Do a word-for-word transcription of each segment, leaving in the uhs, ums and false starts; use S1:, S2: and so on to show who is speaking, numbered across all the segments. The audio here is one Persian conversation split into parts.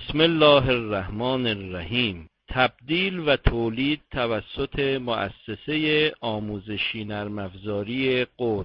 S1: بسم الله الرحمن الرحیم. تبدیل و تولید توسط مؤسسه آموزشی نرم افزاری قدس.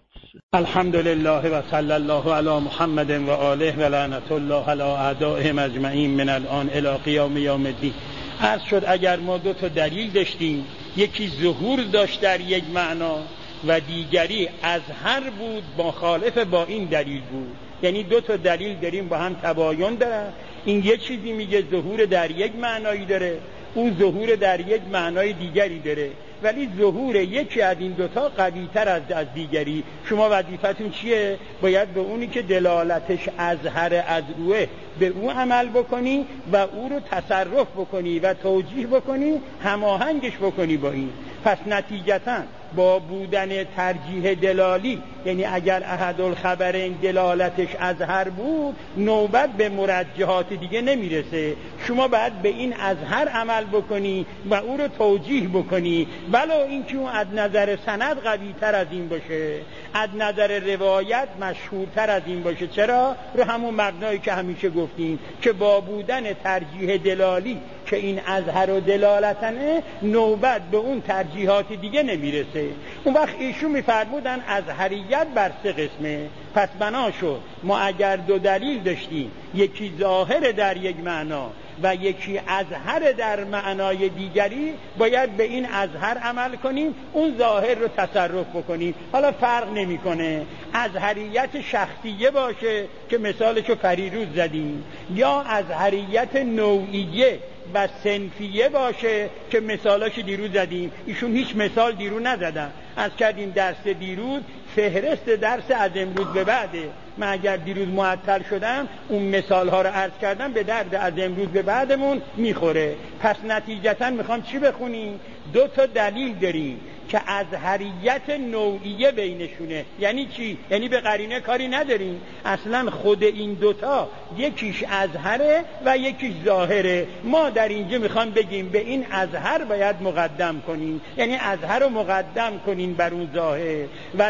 S2: الحمدلله و صلی الله علی محمد و آله و لعنت الله علی اعدائهم اجمعین من الان الی قیام یوم الدین. عرض شد اگر ما دو تا دلیل داشتیم، یکی ظهور داشت در یک معنا و دیگری اظهر بود مخالف با این دلیل بود، یعنی دو تا دلیل داریم با هم تباین دارن، این یک چیزی میگه ظهور در یک معنایی داره، اون ظهور در یک معنای دیگری داره، ولی ظهور یکی از این دوتا قوی تر از از دیگری. شما وظیفتون چیه؟ باید به اونی که دلالتش اظهر از روه به اون عمل بکنی و او رو تصرف بکنی و توجیه بکنی، هماهنگش بکنی با این. پس نتیجتاً با بودن ترجیح دلالی، یعنی اگر احد الخبرین دلالتش اظهر بود، نوبت به مرجحات دیگه نمیرسه. شما باید به این اظهر عمل بکنی و او رو توجیه بکنی، ولو اینکه اون از نظر سند قوی تر از این باشه، از نظر روایت مشهورتر از این باشه. چرا؟ رو همون مبنایی که همیشه گفتیم که با بودن ترجیح دلالی که این اظهر و دلالتنه، نوبت به اون ترجیحات دیگه نمیرسه. اون وقت ایشون میفرمودن اظهریت بر سه قسمه. پس بنا شد ما اگر دو دلیل داشتیم، یکی ظاهر در یک معنا و یکی اظهر در معنای دیگری، باید به این اظهر عمل کنیم، اون ظاهر رو تصرف بکنیم. حالا فرق نمیکنه اظهریت شخصیه باشه که مثالشو پریروز زدیم، یا اظهریت نوعیه و صنفیه باشه که مثالاش دیروز زدیم. ایشون هیچ مثال دیروز نزدن. از کردیم درس دیروز فهرست درس از امروز به بعده. من اگر دیروز معطل شدم اون مثال ها رو عرض کردم، به درد از امروز به بعدمون میخوره. پس نتیجتا میخوام چی بخونیم؟ دو تا دلیل داریم که اظهریت نوعیه بینشونه. یعنی چی؟ یعنی به قرینه کاری نداریم، اصلا خود این دوتا یکیش اظهره و یکیش ظاهره. ما در اینجا میخوام بگیم به این اظهر باید مقدم کنیم، یعنی اظهر رو مقدم کنین بر اون ظاهر، و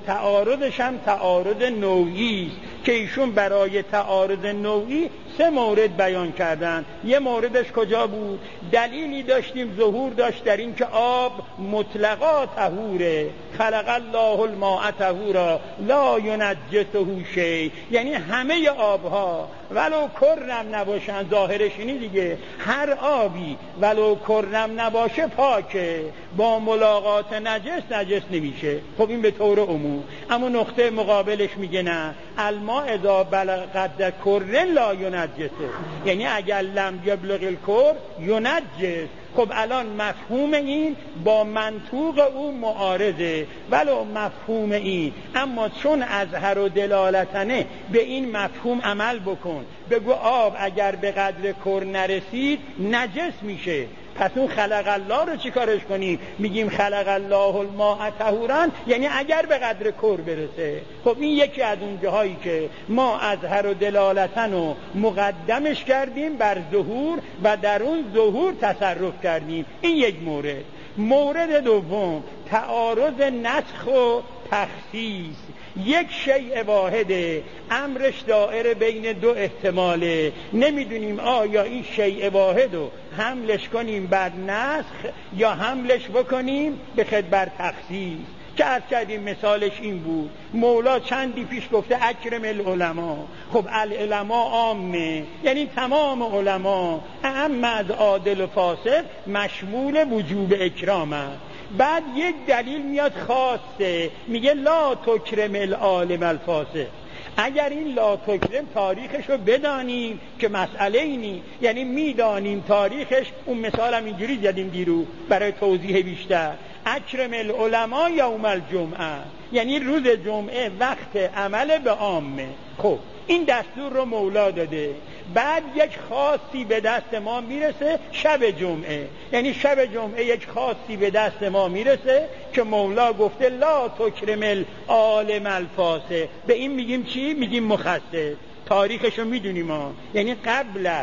S2: تعارضش هم تعارض نوعی است که ایشون برای تعارض نوعی سه مورد بیان کردن. یه موردش کجا بود؟ دلیلی داشتیم ظهور داشت در این که آب مطلقا طهوره، خلق الله الماء طهورا لا ینجسه شیء، یعنی همه آبها ولو کرم نباشن، ظاهرش اینی دیگه، هر آبی ولو کرم نباشه پاکه، با ملاقات نجس نجس نمیشه. خب این به طور عموم. اما نقطه مقابلش میگه نه، الماء اذا بلغ قدر کر لا ینجسه، یعنی اگر لم یبلغ الکر ینجس. خب الان مفهوم این با منطوق او معارضه، ولو مفهوم این، اما چون اظهر و دلالتنه به این مفهوم عمل بکن، بگو آب اگر به قدر کر نرسید نجس میشه. پس اون خلق الله رو چی کارش کنیم؟ میگیم خلق الله الماء طهورا، یعنی اگر به قدر کر برسه. خب این یکی از اون جاهایی که ما اظهر و دلالتن رو مقدمش کردیم بر ظهور و در اون ظهور تصرف کردیم. این یک مورد. مورد دوم تعارض نسخ و تخصیص. یک شیء واحده، امرش دائره بین دو احتماله، نمیدونیم آیا این شیء واحد رو حملش کنیم بر نسخ یا حملش بکنیم به خدمت تخصیص. که از کردیم مثالش این بود، مولا چندی پیش گفته اکرم العلماء. خب العلماء عامه، یعنی تمام علما، اعم از عادل و فاسق، مشمول وجوب اکرام است. بعد یک دلیل میاد خاصه، میگه لا تکرم العالم الفاسق. اگر این لا تکرم تاریخش رو بدانیم که مسئله اینی، یعنی میدانیم تاریخش، اون مثال هم اینجوری زدیم دیرو برای توضیح بیشتر، اکرم العلماء یوم الجمعه، یعنی روز جمعه وقت عمل به عامه. خب این دستور رو مولا داده. بعد یک خاصی به دست ما میرسه شب جمعه، یعنی شب جمعه یک خاصی به دست ما میرسه که مولا گفته لا تکرم العالم الفاسق. به این میگیم چی؟ میگیم مخصص. تاریخشو میدونیم ها، یعنی قبل از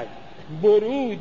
S2: ورود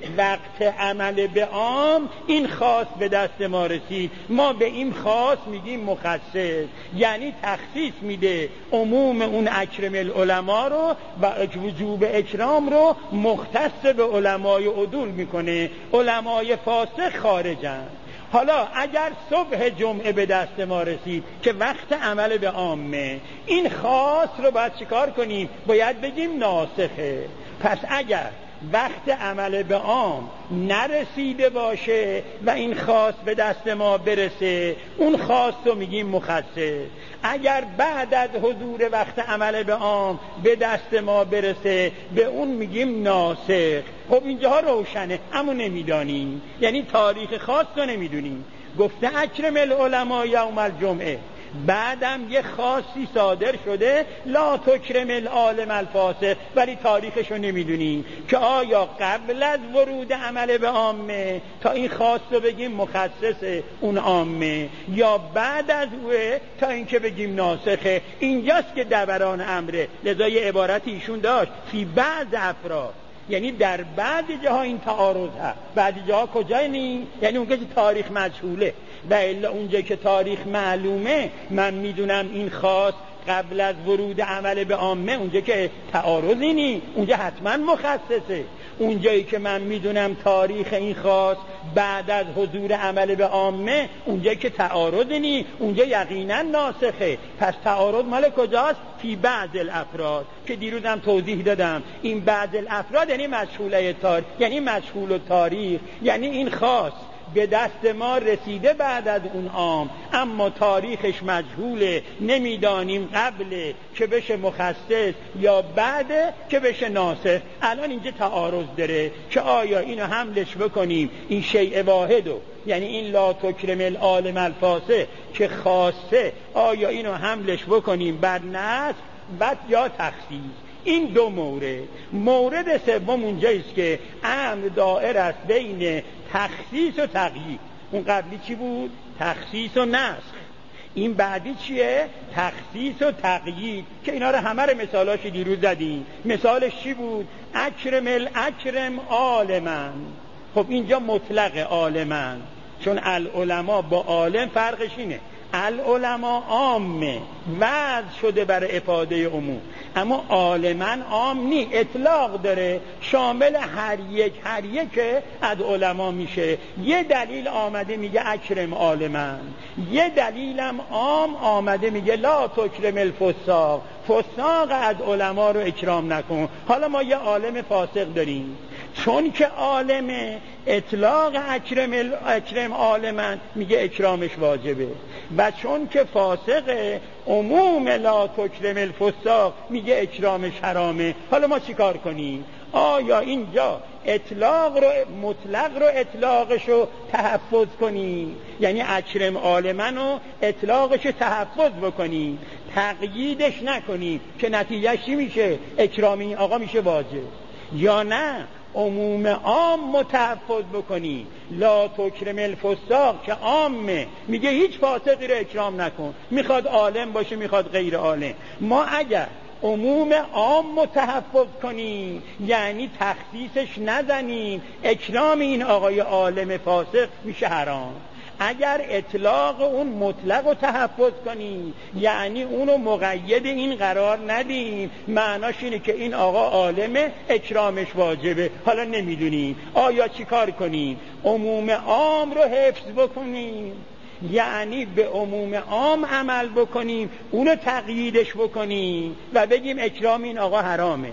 S2: وقت عمل به عام این خاص به دست ما رسید، ما به این خاص میگیم مخصص، یعنی تخصیص میده عموم اون اکرم العلماء رو و وجوب اکرام رو مختص به علمای عدول میکنه، علمای فاسق خارجن. حالا اگر صبح جمعه به دست ما رسید که وقت عمل به عامه، این خاص رو باید چیکار کنیم؟ باید بگیم ناسخه. پس اگر وقت عمل به عام نرسیده باشه و این خاص به دست ما برسه، اون خاص رو میگیم مخصص. اگر بعد از حضور وقت عمل به عام به دست ما برسه، به اون میگیم ناسخ. خب اینجا روشنه، اما نمیدانیم، یعنی تاریخ خاص رو نمیدونیم. گفته اکرم العلماء یوم الجمعه، بعدم یه خاصی صادر شده لا تکرم العالم الفاسق، ولی تاریخشو نمیدونیم که آیا قبل از ورود عمل به عامه تا این خاص رو بگیم مخصص اون عامه، یا بعد از اوه تا اینکه بگیم ناسخه. اینجاست که دوران امره. لذا یه عبارتی ایشون داشت فی بعض افراد، یعنی در بعض جاها این تعارض هست، بعضی جاها کجای نی؟ یعنی اونجا که تاریخ مجهوله، و الا اونجا که تاریخ معلومه من میدونم این خاص قبل از ورود عمل به عامه، اونجا که تعارضی نی، اونجا حتما مخصصه. اونجایی که من میدونم تاریخ این خاص بعد از حضور عمل به عامه، اونجایی که تعارضی نی، اونجا یقینا ناسخه. پس تعارض مال کجاست؟ فی بعض الافراد، که دیروزم توضیح دادم. این بعض الافراد یعنی مشغوله تاریخ، یعنی مشغول تاریخ، یعنی این خاص به دست ما رسیده بعد از اون عام، اما تاریخش مجهوله، نمیدانیم قبل که بشه مخصص یا بعد که بشه ناسخ. الان اینجا تعارض داره که آیا اینو حملش بکنیم این شیء واحدو، یعنی این لا تکرم العالم الفاسق که خاصه، آیا اینو حملش بکنیم بر نسخ بعد یا تخصیص. این دو مورد. مورد سوم اونجاییست که امر دائر است بین تخصیص و تقیید. اون قبلی چی بود؟ تخصیص و نسخ. این بعدی چیه؟ تخصیص و تقیید، که اینا رو همه رو مثالاش دیروز زدیم. مثالش چی بود؟ اکرم الاکرم عالمن. خب اینجا مطلق عالمن، چون العلماء با عالم فرقش اینه. العلماء عامه، وضع شده برای افاده عموم، اما عالمن عام نی، اطلاق داره، شامل هر یک هر یک از علما میشه. یه دلیل آمده میگه اکرم عالمن، یه دلیلم عام آمده میگه لا تکرم الفساق، فساق از علما رو اکرام نکن. حالا ما یه عالم فاسق داریم، چون که عالم اطلاق اکرم اکرم عالمن میگه اکرامش واجبه، و چون که فاسق عموم لا تکرم الفساق میگه اکرامش حرامه. حالا ما چی کار کنیم؟ آیا اینجا اطلاق رو مطلق رو اطلاقش رو تحفظ کنیم، یعنی اکرم عالمن رو اطلاقش رو تحفظ بکنیم، تقییدش نکنیم که نتیجه چی میشه؟ اکرامی آقا میشه واجب، یا نه عموم عام متحفظ بکنی لا تکرم الفساق که عامه میگه هیچ فاسقی رو اکرام نکن، میخواد عالم باشه میخواد غیر عالم. ما اگر عموم عام متحفظ کنیم یعنی تخصیصش نزنیم، اکرام این آقای عالم فاسق میشه حرام. اگر اطلاق اون مطلق رو تحفظ کنیم یعنی اونو مقید این قرار ندیم، معناش اینه که این آقا عالمه اکرامش واجبه. حالا نمیدونیم آیا چی کار کنیم؟ عموم عام رو حفظ بکنیم، یعنی به عموم عام عمل بکنیم، اونو تقییدش بکنیم و بگیم اکرام این آقا حرامه،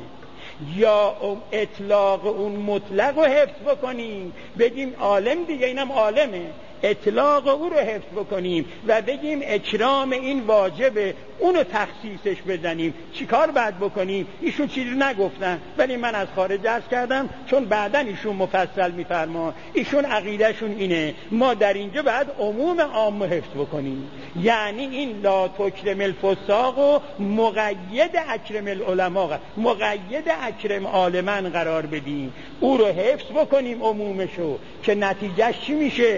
S2: یا اطلاق اون مطلق رو حفظ بکنیم بگیم عالم دیگه اینم عالمه، اطلاق او رو حفظ بکنیم و بگیم اکرام این واجبه، اونو تخصیصش بزنیم. چی کار باید بکنیم؟ ایشون چیزی نگفتن ولی من از خارج عرض کردم چون بعداً ایشون مفصل میفرمان. ایشون عقیدهشون اینه ما در اینجا باید عموم عام حفظ بکنیم، یعنی این لا تکرم الفساق و مقید اکرم العلماء، مقید اکرم عالمن قرار بدیم، او رو حفظ بکنیم عمومشو، که نتیجهش چی میشه؟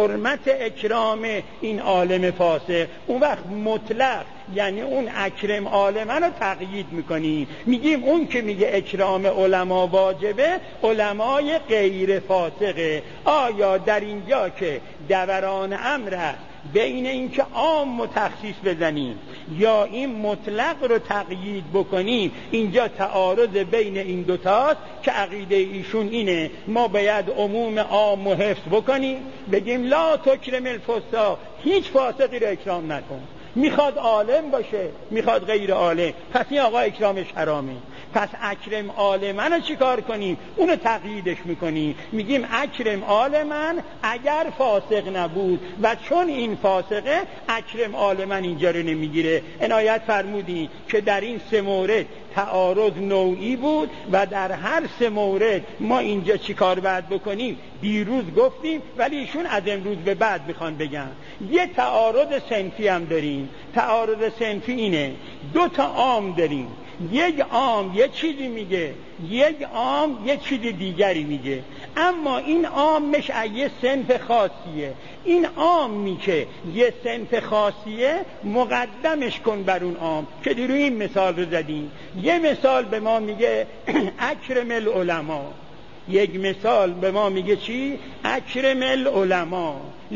S2: حرمت اکرام این عالم فاسق. اون وقت مطلق یعنی اون اکرم عالمه رو تقیید میکنیم، میگیم اون که میگه اکرام علما واجبه علمای غیر فاسقه. آیا در اینجا که دوران امر است بین این که عام و تخصیص بزنیم یا این مطلق رو تقیید بکنیم، اینجا تعارض بین این دوتاست که عقیده ایشون اینه ما باید عموم عام و حفظ بکنیم، بگیم لا تکرم الفساق، هیچ فاسقی رو اکرام نکن، میخواد عالم باشه میخواد غیر عالم، پس این آقا اکرامش حرامه. پس اکرم عالمن رو چی کار کنیم؟ اونو تقییدش میکنیم، میگیم اکرم عالمن اگر فاسق نبود و چون این فاسقه اکرم عالمن اینجا رو نمیگیره. عنایت فرمودین که در این سه مورد تعارض نوعی بود و در هر سه مورد ما اینجا چی کار باید بکنیم؟ دیروز گفتیم ولی ایشون از امروز به بعد میخوان بگن. یه تعارض صنفی هم داریم. تعارض صنفی اینه دو تا عام داریم، یک عام یه چیزی میگه، یک عام یه چیز دیگری میگه، اما این عامش یه صنف خاصیه. این عامی که یه صنف خاصیه مقدمش کن بر اون عام که دیرو این مثال رو زدیم. یه مثال به ما میگه اکرم العلماء، یک مثال به ما میگه چی؟ اکرم العلماء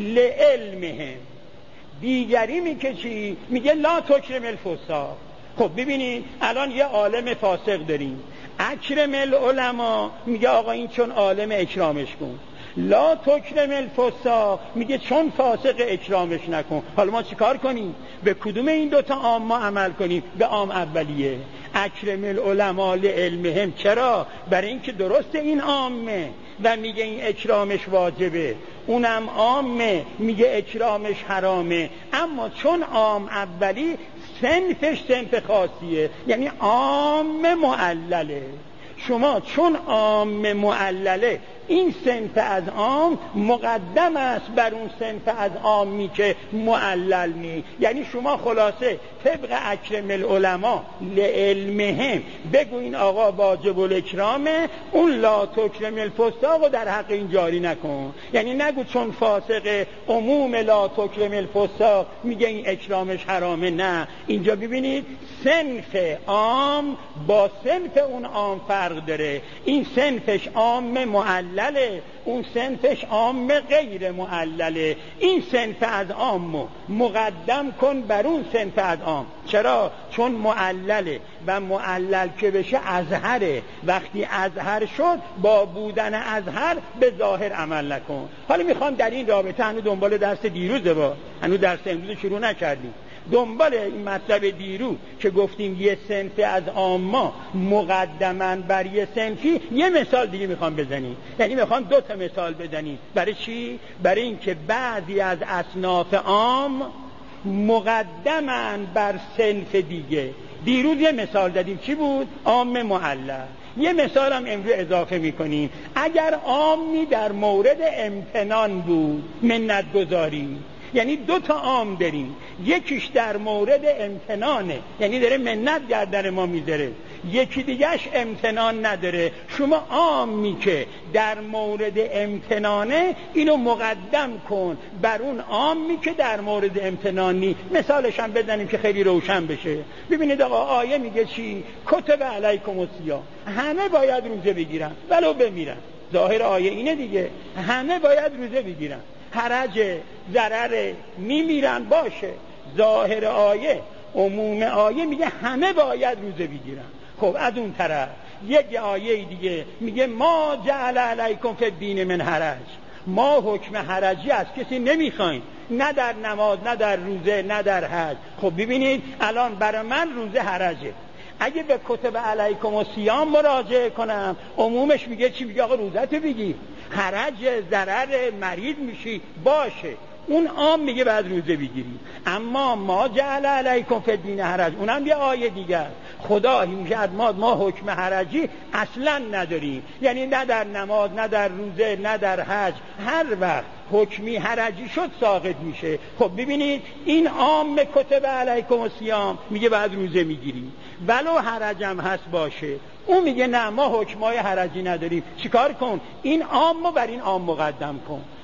S2: لعلمهم. دیگری میگه چی؟ میگه لا تکرم الفساق. خب ببینید الان یه عالم فاسق داریم، اکرم العلماء میگه آقا این چون عالم اکرامش کن، لا تکرم الفساق میگه چون فاسق اکرامش نکن. حالا ما چیکار کنیم؟ به کدوم این دوتا عام ما عمل کنیم؟ به عام اولیه اکرم العلماء لعلمهم. چرا؟ برای اینکه درست این عامه و میگه این اکرامش واجبه، اونم عامه میگه اکرامش حرامه، اما چون عام اولی صنفش صنف خاصیه یعنی عام معلله. شما چون عام معلله این صنف از عام مقدم است بر اون صنف از عامی که معلل نی. یعنی شما خلاصه طبق اکرم العلماء لعلمهم بگو این آقا واجب الاکرامه، اون لا تکرم الفساق در حق این جاری نکن. یعنی نگو چون فاسق عموم لا تکرم الفساق میگه این اکرامش حرامه. نه، اینجا ببینید صنف عام با صنف اون عام فرق داره. این صنفش عام معلله، اون صنفش عام غیر معلله. این صنف از عام مقدم کن بر اون صنف از عام. چرا؟ چون معلله و معلل که بشه ازهره. وقتی ازهر شد با بودن ازهر به ظاهر عمل نکن. حالا میخوام در این رابطه هنو دنبال درس دیروزه، با هنو درس امروز شروع نکردیم، دنبال این مطلب دیرو که گفتیم یه صنف از عامه مقدمن بر یه صنفی، یه مثال دیگه میخوام بزنیم. یعنی میخوام دو تا مثال بزنیم. برای چی؟ برای اینکه بعضی از اصناف عام مقدمن بر صنف دیگه. دیروز یه مثال دادیم، چی بود؟ عام معلل. یه مثال هم امروز اضافه میکنیم. اگر عامی در مورد امتنان بود، منت گذاری، یعنی دو تا عام داریم، یکیش در مورد امتنانه یعنی داره منت گردن ما میذاره، یکی دیگهش امتنان نداره. شما عامی که در مورد امتنانه اینو مقدم کن بر اون عامی که در مورد امتنانی. مثالش هم بزنیم که خیلی روشن بشه. ببینید آقا آیه میگه چی؟ کتب علیکم الصیام، همه باید روزه بگیرن ولو بمیرن. ظاهر آیه اینه دیگه، همه باید روزه بگیرن، حرج ضرر میمیرن باشه. ظاهر آیه عموم آیه میگه همه باید روزه بگیرن. خب از اون طرف یک آیه دیگه میگه ما جعل علیکم فی الدین من حرج، ما حکم حرجی از کسی نمیخوایم، نه در نماز نه در روزه نه در حج. خب ببینید الان برای من روزه حرجه، اگه به کتب علیکم الصیام مراجعه کنم عمومش میگه چی؟ میگه آقا روزت بگی، حرج ضرر مریض میشی باشه، اون عام میگه بعد روزه بگیری. اما ما جعل علیکم فی الدین حرج، اونم یه آیه دیگه است. خدا میگه ما ما حکم حرجی اصلا نداریم، یعنی نه در نماز نه در روزه نه در حج، هر وقت حکمی حرجی شد ساقط میشه. خب ببینید این عام کتب علیکم الصیام میگه بعد روزه میگیری ولو حرجم هست باشه، اون میگه نه ما حکمای حرجی نداریم. چیکار کن؟ این عام بر این عام مقدم کن.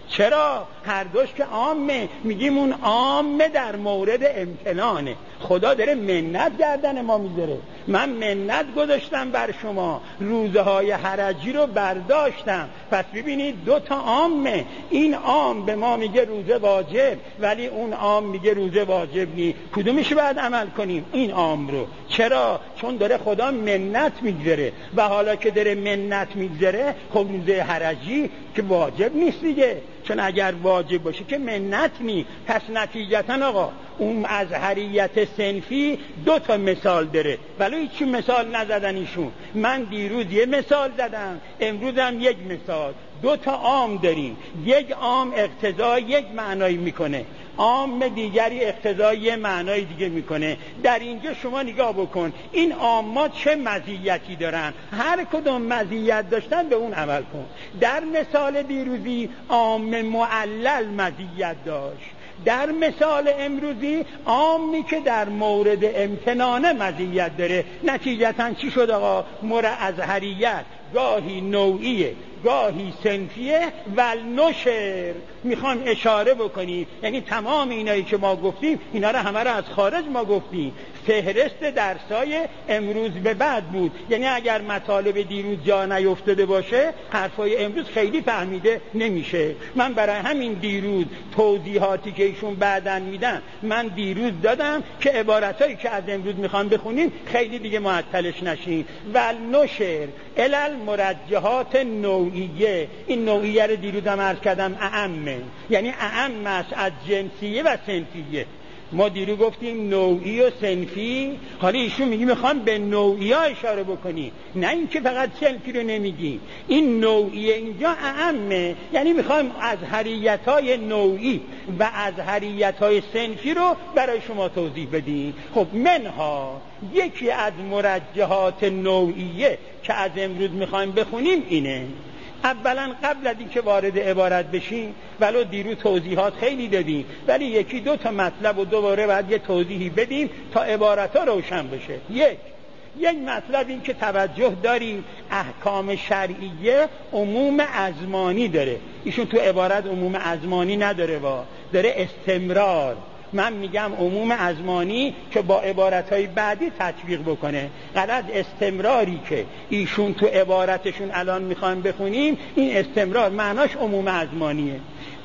S2: چرا؟ هر دوش که عامه. میگیم اون عامه در مورد امتنانه. خدا داره منت گردن ما میذاره. من منت گذاشتم بر شما، روزه های حرجی رو برداشتم. پس ببینید دو تا عامه. این عام به ما میگه روزه واجب، ولی اون عام میگه روزه واجب نی. کدومش باید عمل کنیم؟ این عام رو. چرا؟ چون داره خدا منت میگذاره، و حالا که داره منت میگذاره خب روزه حرجی که واجب نیست دیگه، چون اگر واجب باشه که منت نی. پس نتیجتا آقا اون ازهریت صنفی دو تا مثال داره، ولی هیچ مثال نزدن ایشون. من دیروز یه مثال زدم، امروز هم یک مثال. دو تا عام داریم، یک عام اقتضای یک معنایی میکنه، عام دیگری اقتضای یه معنای دیگه میکنه. در اینجا شما نگاه بکن این عامات چه مزیتی دارن، هر کدوم مزیت داشتن به اون عمل کن. در مثال دیروزی عام معلل مزیت داشت، در مثال امروزی عامی که در مورد امتنانه مزیت داره. نتیجتا چی شد آقا؟ مر ازهریت گاهی نوعیه گاهی صنفیه و نشر. میخوام اشاره بکنیم یعنی تمام اینایی که ما گفتیم اینا رو همه رو از خارج ما گفتیم. فهرست درسای امروز به بعد بود، یعنی اگر مطالب دیروز جا نیفتاده باشه حرفای امروز خیلی فهمیده نمیشه. من برای همین دیروز توضیحاتی که ایشون بعدن میدن من دیروز دادم که عبارتایی که از امروز میخوام بخونیم خیلی دیگه معطلش نشین. و نشر علل مرجحات نوعیه. این نوعیه رو دیروز هم عرض کردم اعمه، یعنی اعم است از جنسیه و صنفیه. ما دیروز گفتیم نوعی و صنفی، حالا ایشون میگی میخوام به نوعی ها اشاره بکنی، نه اینکه فقط صنفی رو نمیگی. این نوعی اینجا اعمه، یعنی میخوایم از ازهریت های نوعی و از ازهریت های صنفی رو برای شما توضیح بدیم. خب منها یکی از مرجحات نوعیه که از امروز میخوایم بخونیم اینه. اولا قبل از این که وارد عبارت بشیم، ولو دیروز توضیحات خیلی دادیم ولی یکی دو تا مطلب و دوباره باید یه توضیحی بدیم تا عبارت ها روشن بشه. یک یک مطلب این که توجه داریم احکام شرعیه عموم ازمانی داره. ایشون تو عبارت عموم ازمانی نداره، با داره استمرار. من میگم عموم ازمانی که با عبارتهای بعدی تطبیق بکنه. غلط استمراری که ایشون تو عبارتشون الان میخوایم بخونیم، این استمرار معناش عموم ازمانیه.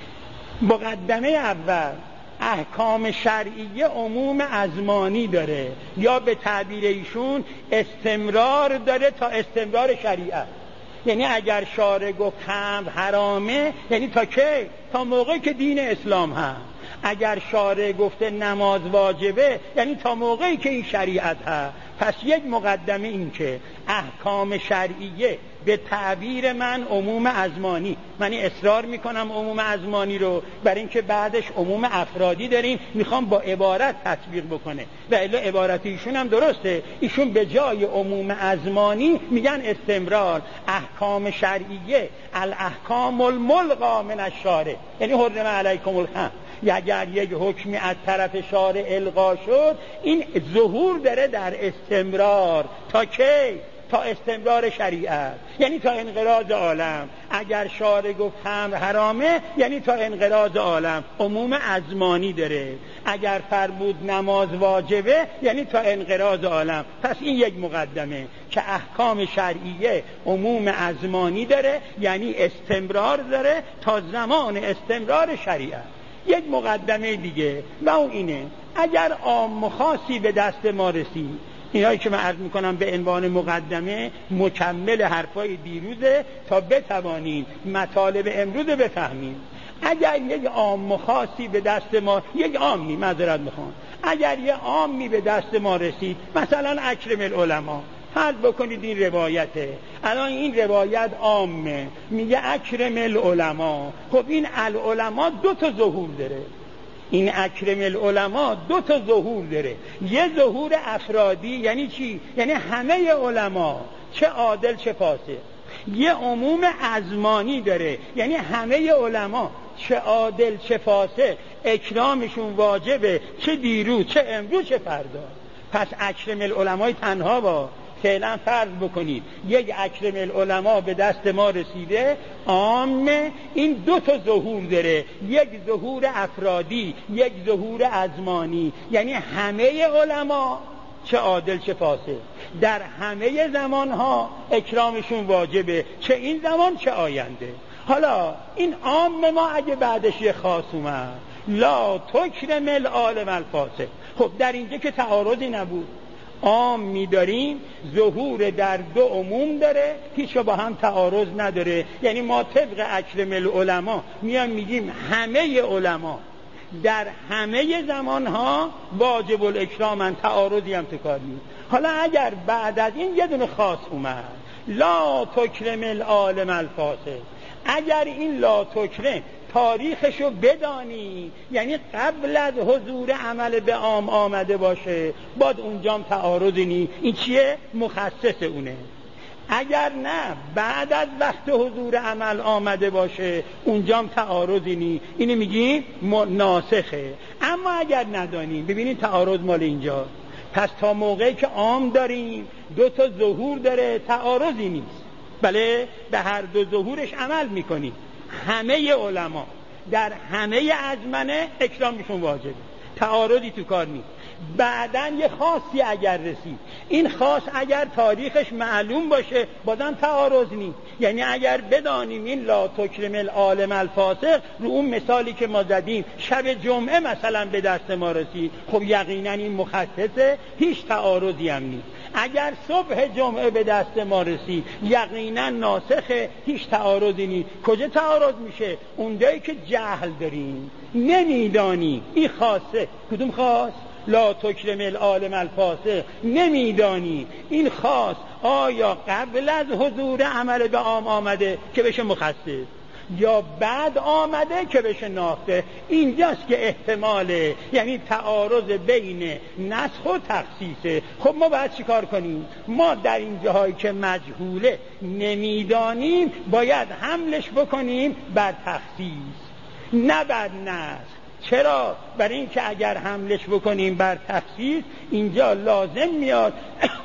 S2: مقدمه اول احکام شرعیه عموم ازمانی داره، یا به تعبیر ایشون استمرار داره تا استمرار شریعت. یعنی اگر شارع گفت خمر حرامه یعنی تا که؟ تا موقعی که دین اسلام هست. اگر شارع گفته نماز واجبه یعنی تا موقعی که این شریعت هست. پس یک مقدمه این که احکام شرعیه به تعبیر من عموم ازمانی، من اصرار میکنم عموم ازمانی رو برای اینکه بعدش عموم افرادی داریم، میخوام با عبارت تطبیق بکنه و الا عبارت ایشون هم درسته. ایشون به جای عموم ازمانی میگن استمرار. احکام شرعیه الاحکام الملغا من الشارع، یعنی حرم علیکم الخمر. اگر یک حکمی از طرف شارع الغا شد این ظهور داره در استمرار. تا کی؟ تا استمرار شریعت، یعنی تا انقراض عالم. اگر شارع گفت خمر حرامه یعنی تا انقراض عالم، عموم ازمانی داره. اگر فرمود نماز واجبه یعنی تا انقراض عالم. پس این یک مقدمه که احکام شرعیه عموم ازمانی داره، یعنی استمرار داره تا زمان استمرار شریعت. یک مقدمه دیگه و اون اینه اگر عام خاصی به دست ما رسید، اینایی که من عرض میکنم به عنوان مقدمه مکمل حرفای دیروزه تا بتوانیم مطالب امروز بفهمیم. اگر یک عام خاصی به دست ما، یک عامی معذرت میخوام، اگر یک عامی به دست ما رسید، مثلا اکرم العلماء، فرض بکنید این روایته، الان این روایت عامه میگه اکرم العلماء. خب این العلماء دو تا ظهور داره، این اکرم العلماء دو تا ظهور داره. یه ظهور افرادی یعنی چی؟ یعنی همه علما چه عادل چه فاسق. یه عموم ازمانی داره، یعنی همه علما چه عادل چه فاسق اکرامشون واجبه، چه دیروز چه امروز چه فردا. پس اکرم العلماء تنها با فعلا فرض بکنید یک اکرم العلماء به دست ما رسیده، عامه، این دو تا ظهور داره، یک ظهور افرادی، یک ظهور ازمانی. یعنی همه علما چه عادل چه فاسد در همه زمانها اکرامشون واجبه، چه این زمان چه آینده. حالا این عام ما اگه بعدش یه خاص اومد، لا تکرم العالم الفاسد، خب در اینجا که تعارضی نبود، عام می‌داریم، ظهور در دو عموم داره، هیچ با هم تعارض نداره. یعنی ما طبق اکرم العلماء میام میگیم همه علما در همه زمانها واجب الاکرامن، تعارضی هم تو کار نیست. حالا اگر بعد از این یه دونه خاص اومد، لا تکرم العالم الفاسد، اگر این لا تکرم تاریخشو بدانی، یعنی قبل از حضور عمل به عام آمده باشه، بعد اونجام تعارضی نی، این چیه؟ مخصص اونه. اگر نه بعد از وقت حضور عمل آمده باشه، اونجام تعارضی نی، اینو میگیم ناسخه. اما اگر ندانیم، ببینید تعارض مال اینجا، پس تا موقعی که عام داریم دو تا ظهور داره، تعارضی نیست. بله، به هر دو ظهورش عمل میکنیم. همه علما در همه ازمنه اکرامشون واجبه، تعارضی تو کار نیست. بعدن یه خاصی اگر رسید، این خاص اگر تاریخش معلوم باشه بازم تعارض نیست. یعنی اگر بدانیم این لا تکرم العالم الفاسق، رو اون مثالی که ما زدیم شب جمعه مثلا به دست ما رسید، خب یقینا این مخصصه، هیچ تعارضی هم نیست. اگر صبح جمعه به دست ما رسید، یقینا ناسخه، هیچ تعارضی نیست. کجا تعارض میشه؟ اونجایی که جهل داریم، نمیدانی این خاصه. کدوم خاص؟ لا تکرم العالم الفاسق. نمیدانی این خاص آیا قبل از حضور عمل به عام آمده که بشه مخصص، یا بعد آمده که بشه ناسخ. اینجاست که احتماله، یعنی تعارض بین نسخ و تخصیصه. خب ما باید چی کار کنیم؟ ما در این جاهایی که مجهوله نمیدانیم باید حملش بکنیم بر تخصیص، نه بر نسخ. چرا؟ برای این که اگر حملش بکنیم بر تخصیص، اینجا لازم میاد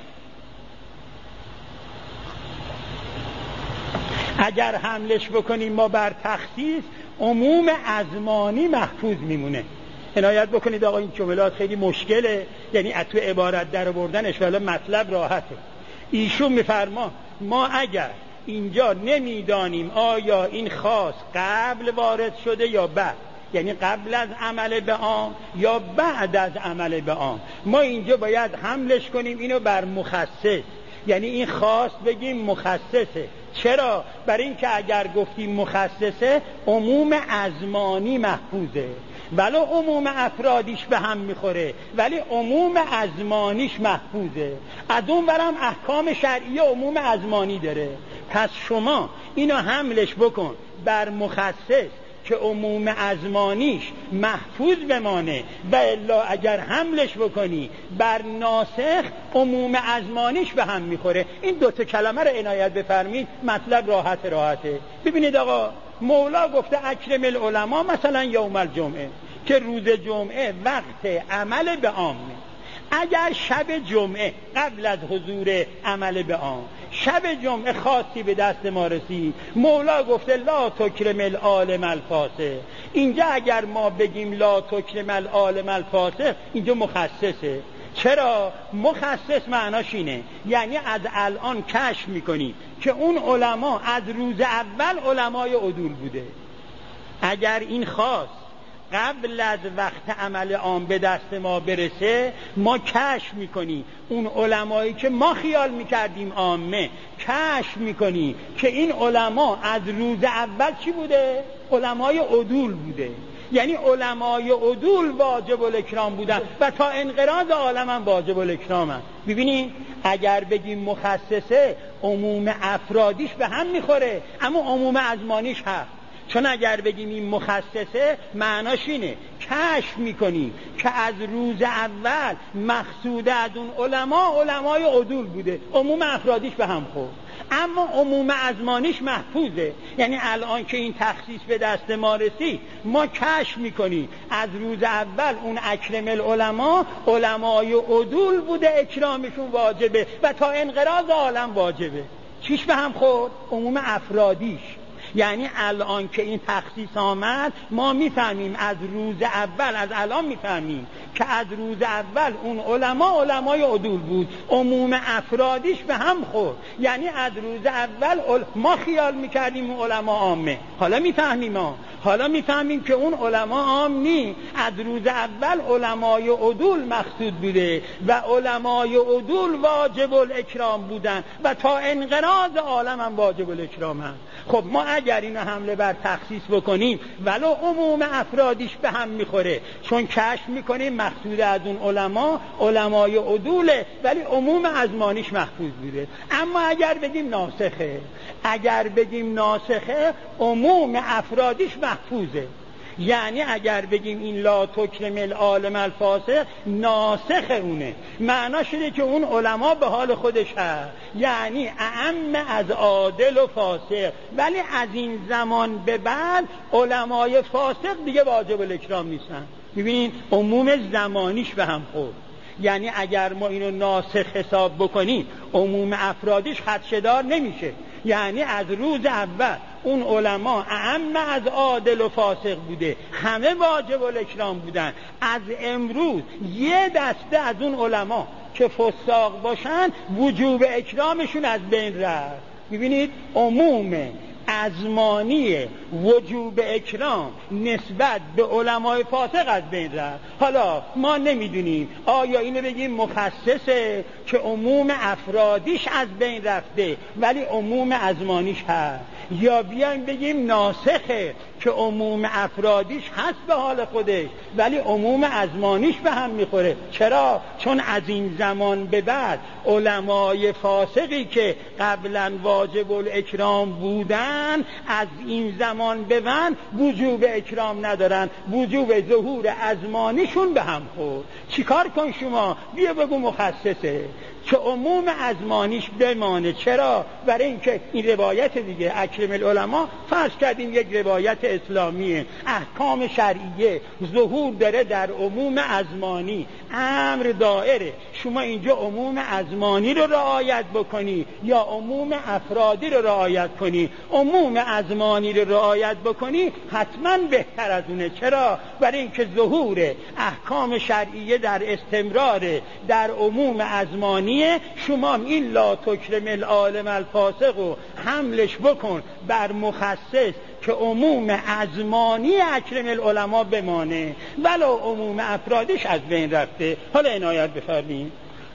S2: اگر حملش بکنیم ما بر تخصیص، عموم ازمانی محفوظ میمونه. عنایت بکنید آقا، این جملات خیلی مشکله، یعنی از تو عبارت در آوردنش، ولی مطلب راحته. ایشون میفرما ما اگر اینجا نمیدانیم آیا این خاص قبل وارد شده یا بعد، یعنی قبل از عمل به عام یا بعد از عمل به عام، ما اینجا باید حملش کنیم اینو بر مخصص، یعنی این خاص بگیم مخصصه. چرا؟ برای اینکه اگر گفتیم مخصصه، عموم ازمانی محفوظه، ولی عموم افرادیش به هم میخوره، ولی عموم ازمانیش محفوظه. از اون برم احکام شرعی عموم ازمانی داره. پس شما اینو حملش بکن بر مخصص که عموم ازمانیش محفوظ بمانه، و الا اگر حملش بکنی بر ناسخ، عموم ازمانیش به هم میخوره. این دوتا کلمه رو عنایت بفرمید، مطلب راحت راحته. ببینید آقا، مولا گفته اکرم العلماء مثلا یوم الجمعه، که روز جمعه وقت عمل به عامه. اگر شب جمعه قبل از حضور عمل به عام، شب جمعه خاصی به دست ما رسید، مولا گفته لا تکرم العالم الفاسق. اینجا اگر ما بگیم لا تکرم العالم الفاسق، اینجا مخصصه. چرا؟ مخصص معناش اینه، یعنی از الان کشف میکنی که اون علما از روز اول علمای عدول بوده. اگر این خاص قبل از وقت عمل عام به دست ما برسه، ما کشف میکنی اون علمایی که ما خیال میکردیم عامه، کشف میکنی که این علما از روز اول چی بوده؟ علمای عدول بوده. یعنی علمای عدول واجب الاکرام بودن و تا انقراض عالم هم واجب الاکرام هم. ببینید اگر بگیم مخصصه، عموم افرادیش به هم میخوره، اما عموم ازمانیش هست. چون اگر بگیم این مخصصه معناش اینه کشف میکنیم که از روز اول مقصود از اون علما علمای عدول بوده، عموم افرادیش به هم خورد، اما عموم ازمانیش محفوظه. یعنی الان که این تخصیص به دست ما رسید ما کشف میکنیم از روز اول اون اکرم العلما علمای عدول بوده، اکرامشون واجبه و تا انقراض عالم واجبه. چیش به هم خورد؟ عموم افرادیش. یعنی الان که این تخصیص آمد ما میفهمیم از روز اول، از الان میفهمیم که از روز اول اون علما علمای عدول بود، عموم افرادیش به هم خورد. یعنی از روز اول ما خیال میکردیم اون علما عامه، حالا میفهمیم ما حالا میفهمیم که اون علما عام نی، از روز اول علمای عدول مقصود بوده و علمای عدول واجب الاکرام بودن و تا انقراض عالم هم واجب الاکرام هم. خب ما اگر اینو حمله بر تخصیص بکنیم ولو عموم افرادیش به هم میخوره، چون کشف میکنیم مقصود از اون علما علمای عدوله ولی عموم ازمانیش محفوظ بوده. اما اگر بگیم ناسخه اگر بگیم ناسخه عموم افرادیش محفوظه. یعنی اگر بگیم این لا تکرم العالم الفاسق ناسخ اونه، معناش اینه که اون علما به حال خودش هست، یعنی اعم از عادل و فاسق، ولی از این زمان به بعد علمای فاسق دیگه واجب الاکرام نیستن. ببینین عموم زمانیش به هم خورد. یعنی اگر ما اینو ناسخ حساب بکنیم عموم افرادیش خدشه‌دار نمیشه. یعنی از روز اول اون علما اعم از عادل و فاسق بوده، همه واجب الاکرام بودن. از امروز یه دسته از اون علما که فساق باشن وجوب اکرامشون از بین رفت. میبینید عموم ازمانی وجوب اکرام نسبت به علمای فاسق از بین رفت. حالا ما نمیدونیم آیا اینو بگیم مخصصه که عموم افرادیش از بین رفته ولی عموم ازمانیش هست، یا بیایم بگیم ناسخه که عموم افرادیش هست به حال خودش ولی عموم ازمانیش به هم میخوره. چرا؟ چون از این زمان به بعد علمای فاسقی که قبلا واجب الاکرام بودن از این زمان به بعد وجوب اکرام ندارن، وجوب ظهور ازمانیشون به هم خورد. چیکار کن شما؟ بیا بگو مخصصه که عموم ازمانیش بمانه. چرا؟ برای اینکه این روایت دیگه اکرم العلما فرض کردیم یک روایت اسلامیه، احکام شرعیه ظهور داره در عموم ازمانی، امر دائره. شما اینجا عموم ازمانی رو رعایت بکنی یا عموم افرادی رو رعایت کنی؟ عموم ازمانی رو رعایت بکنی حتما بهتر از اونه. چرا؟ برای اینکه ظهور احکام شرعیه در استمرار در عموم ازمانی. شما این لا تکرم العالم الفاسق رو حملش بکن بر مخصص که عموم ازمانی اکرم العلما بمانه ولو عموم افرادش از بین رفته. حالا عنایت بفرمایید.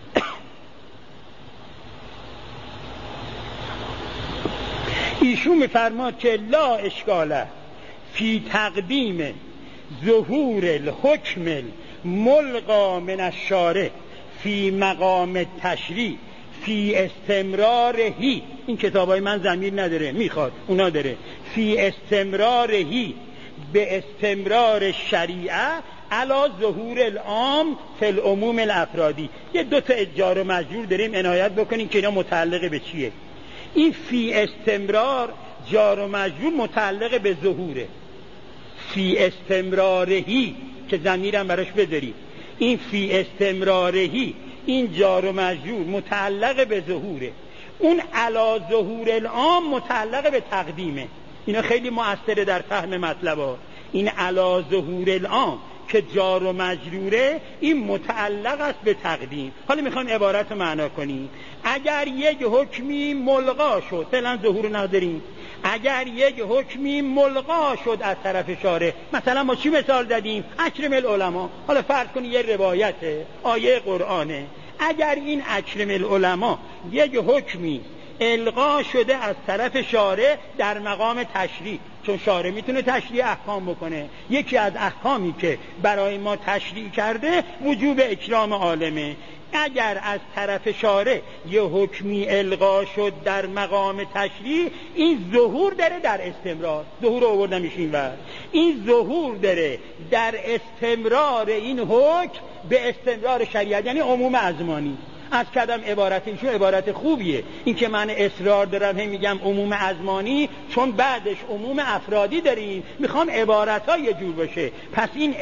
S2: ایشون میفرماد که لا اشکاله فی تقدیم ظهور الحکم ملغا من الشارع فی مقام تشریع فی استمرارهی. این کتابای من ضمیر نداره، میخواد اونا داره. فی استمرارهی به استمرار شریعه علا ظهور العام فی العموم الافرادی. یه دو تا اجار و مجرور داریم، عنایت بکنیم که اینا متعلق به چیه. این فی استمرار جار و مجرور متعلق به ظهوره، فی استمرارهی که ضمیرم براش بذاریم. این فی استمرارهی این جار و مجرور متعلق به ظهوره، اون علا ظهور العام متعلق به تقدیمه. اینا خیلی مؤثره در فهم مطلب ها. این علا ظهور العام که جار و مجروره این متعلق است به تقدیم. حالا میخوایم عبارت رو معنا کنیم. اگر یک حکمی ملغا شد، فعلا ظهور نداریم، اگر یک حکمی ملغا شد از طرف شارع، مثلا ما چی مثال دادیم؟ اکرم العلما. حالا فرض کنی یه روایته، آیه قرآنه، اگر این اکرم العلما یک حکمی الغا شده از طرف شارع در مقام تشریع، چون شارع میتونه تشریع احکام بکنه. یکی از احکامی که برای ما تشریع کرده وجوب اکرام عالمه. اگر از طرف شارع یه حکمی القا شد در مقام تشریع، این ظهور داره در استمرار. ظهور رو آوردمش اینور. این ظهور داره در استمرار این حکم به استمرار شریعت، یعنی عموم ازمانی. از کدام عبارت اینشون عبارت خوبیه. این که من اصرار دارم هم میگم عموم ازمانی، چون بعدش عموم افرادی داریم، میخوام عبارت ها یه جور باشه. پس این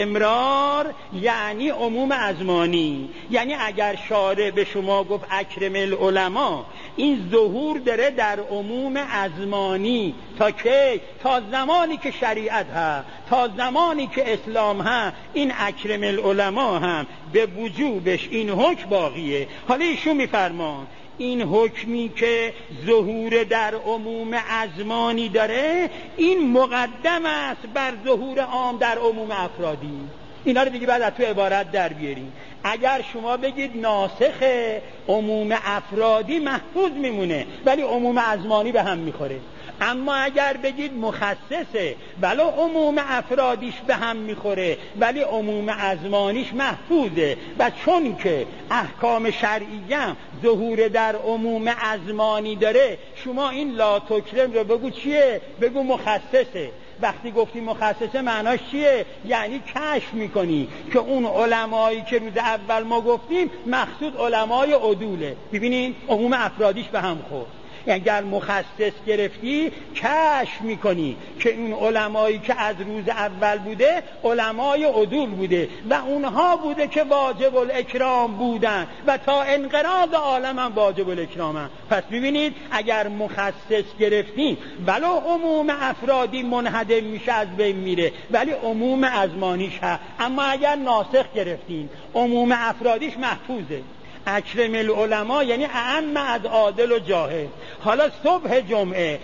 S2: استمرار یعنی عموم ازمانی. یعنی اگر شارع به شما گفت اکرم العلماء، این ظهور داره در عموم ازمانی. تا که تا زمانی که شریعت ها، تا زمانی که اسلام ها، این اکرم العلماء هم به وجوبش این حکم باقیه. حالا ایشون میفرمان این حکمی که ظهور در عموم ازمانی داره، این مقدم است بر ظهور عام در عموم افرادی. اینا رو دیگه بعد از تو عبارت در بیاریم. اگر شما بگید ناسخ، عموم افرادی محفوظ میمونه ولی عموم ازمانی به هم میخوره. اما اگر بگید مخصصه، ولو عموم افرادیش به هم میخوره ولی عموم ازمانیش محفوظه. و چون که احکام شرعیه ظهور در عموم ازمانی داره، شما این لا تکرم رو بگو چیه؟ بگو مخصصه. وقتی گفتی مخصصه معناش چیه؟ یعنی کشف میکنی که اون علمایی که روز اول ما گفتیم مقصود علمای عدوله. ببینین عموم افرادیش به هم خورد. یعنی اگر مخصص گرفتی کشف میکنی که این علمایی که از روز اول بوده علمای عدول بوده و اونها بوده که واجب الاکرام بودن و تا انقراض عالم هم واجب الاکرام هم. پس ببینید اگر مخصص گرفتیم ولو عموم افرادی منهدم میشه، از بین میره، ولی عموم ازمانیش هست. اما اگر ناسخ گرفتیم عموم افرادیش محفوظه. اکرم العلماء یعنی اعم از عادل و جاهل. حالا صبح جمعه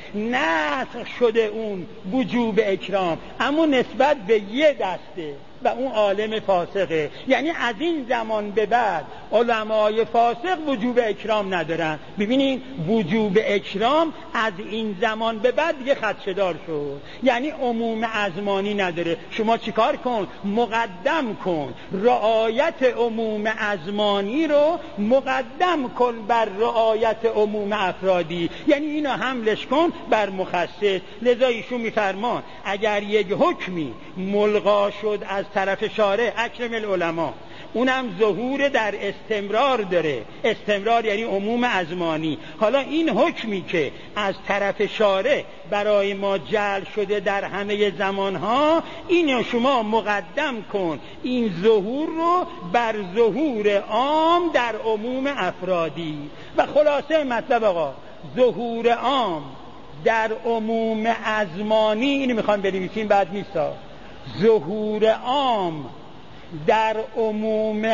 S2: نسخ شده اون وجوب اکرام، اما نسبت به یه دسته و اون عالم فاسقه. یعنی از این زمان به بعد علمای فاسق وجوب اکرام ندارن. ببینین وجوب اکرام از این زمان به بعد دیگه خدشه‌دار شد، یعنی عموم ازمانی نداره. شما چیکار کن؟ مقدم کن رعایت عموم ازمانی رو، مقدم کن بر رعایت عموم افرادی، یعنی اینو حملش کن بر مخصص. لذا ایشون میفرمان اگر یک حکمی ملغا شد از طرف شارع، اکرم العلماء، اونم ظهور در استمرار داره. استمرار یعنی عموم ازمانی. حالا این حکمی که از طرف شارع برای ما جعل شده در همه زمانها، اینو شما مقدم کن این ظهور رو بر ظهور عام در عموم افرادی. و خلاصه مطلب آقا، ظهور عام در عموم ازمانی، اینو میخوام بنویسیم بعد نیستا، ظهور عام در عموم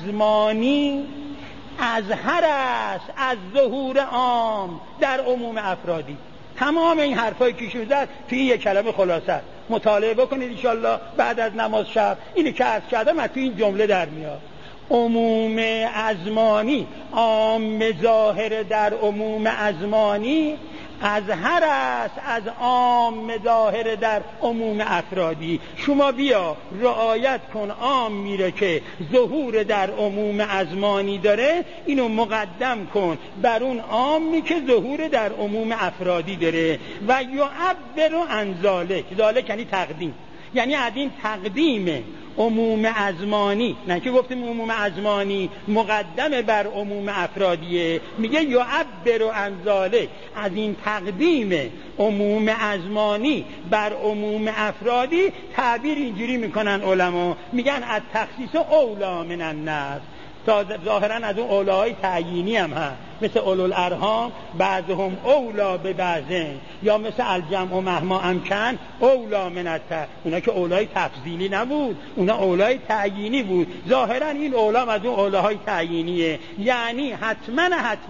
S2: ازمانی ازهر است از ظهور عام در عموم افرادی. تمام این حرفایی که ایشون زد توی یک کلمه خلاصه مطالعه بکنید ان شاءالله بعد از نماز شب. اینی که عرض کردم از توی این جمله در میاد. عموم ازمانی، عام ظاهر در عموم ازمانی ازهر است از عام ظاهر در عموم افرادی. شما بیا رعایت کن، عام میره که ظهور در عموم ازمانی داره، اینو مقدم کن بر اون عامی که ظهور در عموم افرادی داره. و یعبر عن ذالک، ذالک یعنی تقدیم، یعنی از این تقدیم عموم ازمانی، نه که گفتیم عموم ازمانی مقدم بر عموم افرادیه، میگه یعبر عن ذالک، از این تقدیم عموم ازمانی بر عموم افرادی تعبیر اینجوری میکنن علما، میگن از تخصیص اولا من النص. ظاهرا از اون اولاهای تعیینی هم هست، مثل اولوالارحام بعضهم اولا به بعضن، یا مثل الجمع مهما امکن اولا من التر. اونا که اولای تفضیلی نبود، اونا اولای تعیینی بود. ظاهرا این اولا از اون اولاهای تعیینیه، یعنی حتما حتما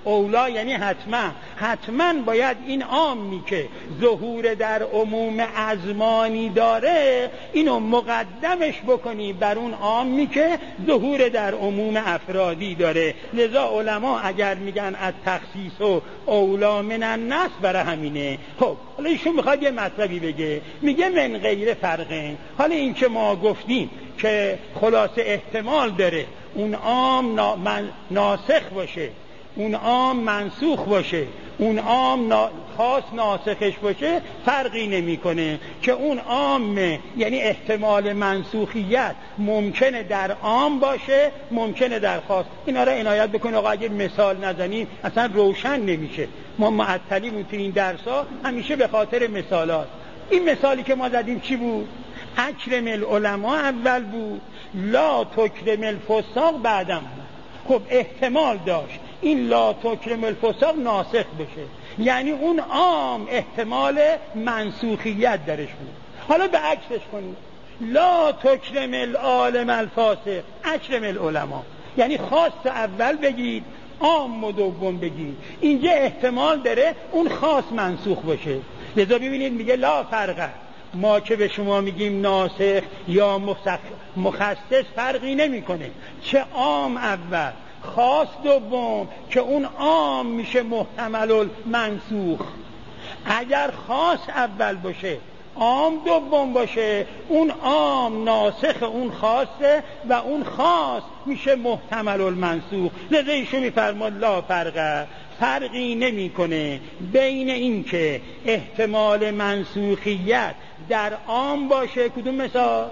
S2: اولا یعنی حتما حتما باید این عامی که ظهور در عموم ازمانی داره اینو مقدمش بکنی بر اون عامی که ظهور در عموم افرادی داره. لذا علما اگر میگن التخصیص و اولا من النص برای همینه. خب حالا ایشون میخواد یه مطلبی بگه، میگه من غیر فرقه. حالا این که ما گفتیم که خلاصه احتمال داره اون عام نا من ناسخ باشه، اون عام منسوخ باشه، اون عام نا خاص ناسخش باشه، فرقی نمیکنه که اون عام یعنی احتمال منسوخیت ممکنه در عام باشه، ممکنه در خاص. اینا را عنایت بکنید. آقا اگه مثال نزنیم اصلا روشن نمیشه. ما معطلیم تو این درس‌ها همیشه به خاطر مثالات. این مثالی که ما زدیم چی بود؟ اکرم العلماء اول بود، لا تکرم الفساق بعدم. خب احتمال داشت این لا تکرم الفساق ناسخ بشه، یعنی اون عام احتمال منسوخیت درش بود. حالا به عکسش کنید، لا تکرم العالم الفاسق اکرم العلماء، یعنی خاص اول بگید عام دوم بگید. اینجا احتمال داره اون خاص منسوخ باشه. لذا ببینید میگه لا فرقه، ما که به شما میگیم ناسخ یا مخصص فرقی نمیکنه، چه عام اول خاص دوم که اون عام میشه محتمل منسوخ. اگر خاص اول باشه عام دوم باشه، اون عام ناسخ اون خاصه و اون خاص میشه محتمل المنسوخ. لذا ایشون میفرماد لا فرقه، فرقی نمیکنه بین این که احتمال منسوخیت در عام باشه، کدوم مثال؟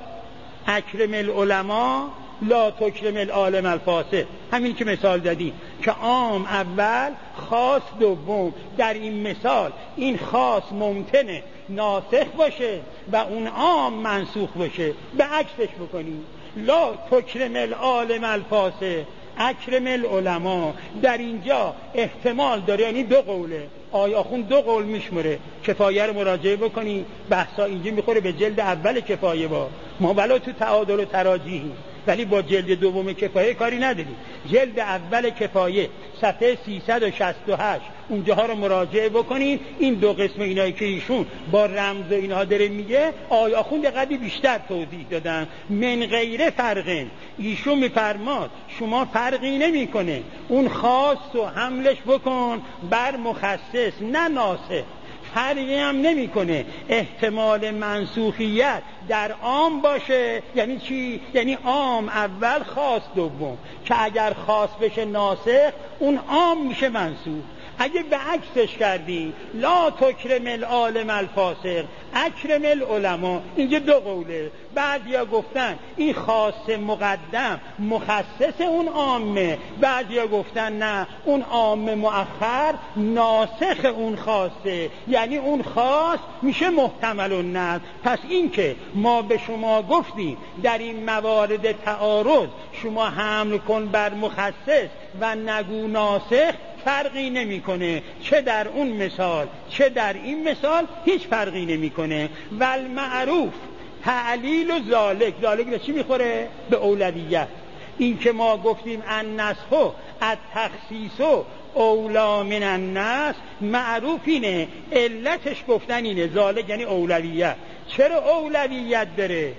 S2: اکرم العلماء لا تکرم العالم الفاسق، همین که مثال زدی که عام اول خاص دوم. در این مثال این خاص ممکنه ناسخ باشه و اون عام منسوخ باشه. به عکسش بکنی لا تکرم العالم الفاسق اکرم العلماء، در اینجا احتمال داره، یعنی دو قوله. آیا آخوند دو قول میشمره، کفایه رو مراجعه بکنی، بحثا اینجا میخوره به جلد اول کفایه. با ما بلا تو تعادل و تراجیحی، ولی با جلد دوم کفایه کاری نداریم. جلد اول کفایه صفحه سیصد و شصت و هشت اونجاها رو مراجعه بکنین. این دو قسم اینایی که ایشون با رمز و اینها داره میگه، آیا آخوند قدی بیشتر توضیح دادن. من غیر فرقین، ایشون میفرماد شما فرقی نمیکنه، اون خاص و حملش بکن بر مخصص نه ناسخ. فرقی هم نمی کنه احتمال منسوخیت در عام باشه، یعنی چی؟ یعنی عام اول خاص دوم، که اگر خاص بشه ناسخ اون عام میشه منسوخ. اگه به عکسش کردی لا تکرم العالم الفاسق اکرم العلماء، اینجا دو قوله. بعضیا گفتن این خاص مقدم مخصص اون عامه، بعضیا گفتن نه اون عام مؤخر ناسخ اون خاصه، یعنی اون خاص میشه محتمل النص. پس این که ما به شما گفتیم در این موارد تعارض شما حمل کن بر مخصص و نگو ناسخ، فرقی نمیکنه، چه در اون مثال چه در این مثال هیچ فرقی نمیکنه. والمعروف تعلیل و ذالک، ذالک به چی میخوره؟ به اولویت. این که ما گفتیم النسخ و التخصیص و اولا من النص، معروف اینه، علتش گفتن اینه، ذالک یعنی اولویت. چرا اولویت داره؟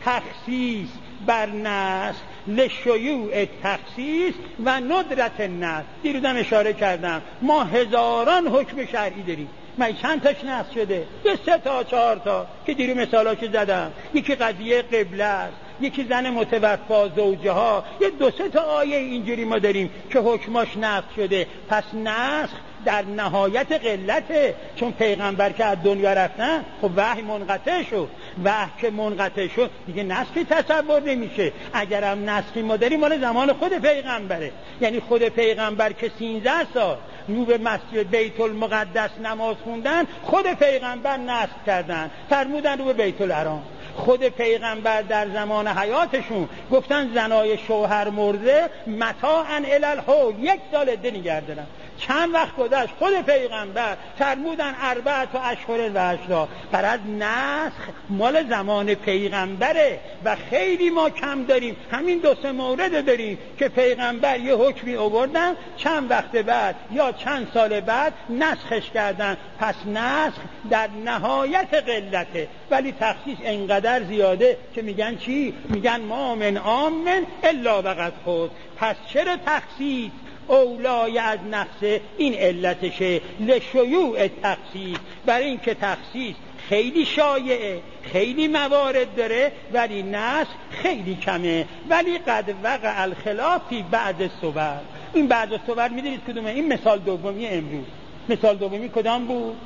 S2: تخصیص بر نص لشیوع تخصیص و ندرت النص. دیروزم اشاره کردم ما هزاران حکم شرعی داریم، من چند تاش نص شده؟ یه سه تا چهار تا که دیرو مثالاشو زدم. یکی قضیه قبله است، یکی زن متوفا زوجها، یه دو سه تا آیه اینجوری ما داریم که حکماش نص شده. پس نسخ در نهایت قلته، چون پیغمبر که از دنیا رفتن خب وحی منقطع شد، وحی که منقطع شد دیگه نسخی تصور نمیشه. اگرم نسخی ما داریم مال زمان خود پیغمبره، یعنی خود پیغمبر که سیزده سال رو به مسجد بیت المقدس نماز خوندن، خود پیغمبر نسخ کردن، فرمودن رو به بیت الحرام. خود پیغمبر در زمان حیاتشون گفتن زنای شوهر مرده متاعن الی الحول، یک سال عده نگه دارن. چند وقت گذشت خود پیغمبر فرمودن اربعه و اشهر و عشرا. برای نسخ مال زمان پیغمبره و خیلی ما کم داریم. همین دو سه مورد داریم که پیغمبر یه حکمی آوردن چند وقت بعد یا چند سال بعد نسخش کردن. پس نسخ در نهایت قلته، ولی تخصیص انقدر زیاده که میگن چی؟ میگن ما من آمن الا وقد خود. پس چرا تخصیص اولای از نقص؟ این علتشه، لشیوع تخصیص، برای این که تخصیص خیلی شایعه، خیلی موارد داره، ولی نسخ خیلی کمه. ولی قد وقع الخلاف فی بعض الصور. این بعض الصور میدونید کدومه؟ این مثال دومی امروز. مثال دومی کدام بود؟